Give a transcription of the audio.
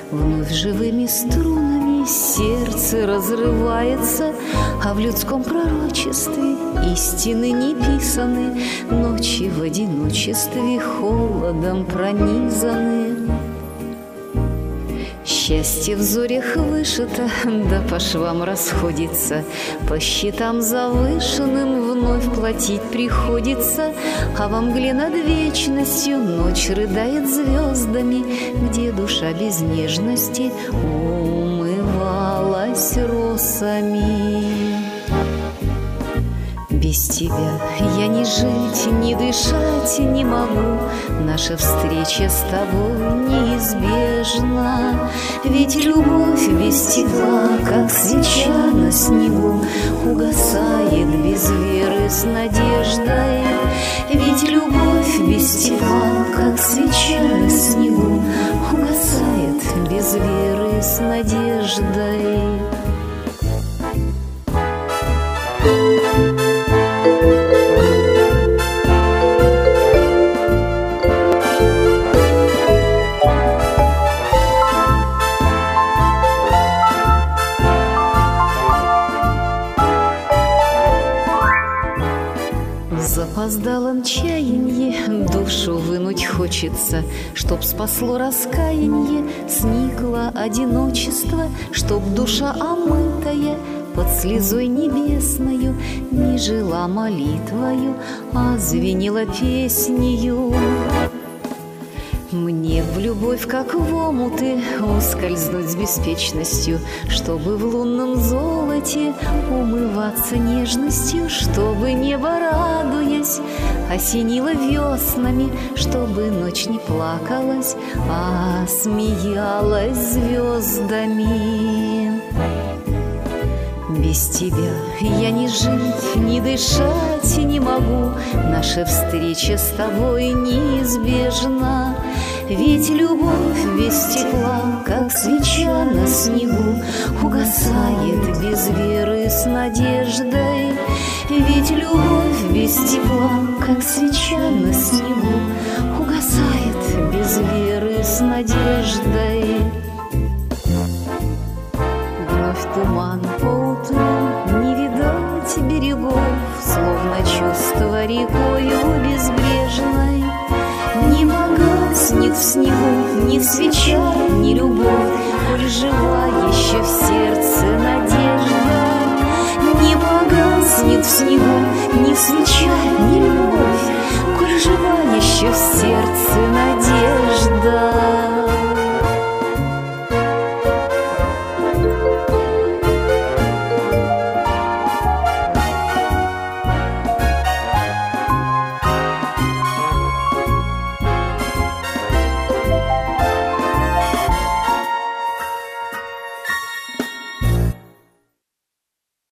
Вновь живыми струнами сердце разрывается, а в людском пророчестве истины не писаны, ночи в одиночестве холодом пронизаны. Счастье в зорях вышито, да по швам расходится, по счетам завышенным вновь платить приходится, а во мгле над вечностью ночь рыдает звездами, где душа без нежности умывалась росами. Без тебя я ни жить, ни дышать не могу, наша встреча с тобой неизбежна. Ведь любовь без тепла, как свеча на снегу, угасает без веры с надеждой. Ведь любовь без тепла, как свеча на снегу, угасает без веры с надеждой. В запоздалом чаянье душу вынуть хочется, чтоб спасло раскаянье, сникло одиночество, чтоб душа омытая под слезой небесною не жила молитвою, а звенела песнею. Мне в любовь, как в омуты, ускользнуть с беспечностью, чтобы в лунном золоте умываться нежностью, чтобы небо, радуясь, осенило веснами, чтобы ночь не плакалась, а смеялась звездами. Без тебя я ни жить, ни дышать не могу, наша встреча с тобой неизбежна. Ведь любовь без тепла, как свеча на снегу, угасает без веры с надеждой. Ведь любовь без тепла, как свеча на снегу, угасает без веры с надеждой. Вновь туман поутру, не видать берегов, словно чувство рекою безбрежной. Не погаснет в снегу ни свеча, ни любовь, коль жива еще в сердце надежда. Не погаснет в снегу ни свеча, ни любовь, коль жива еще в сердце надежда.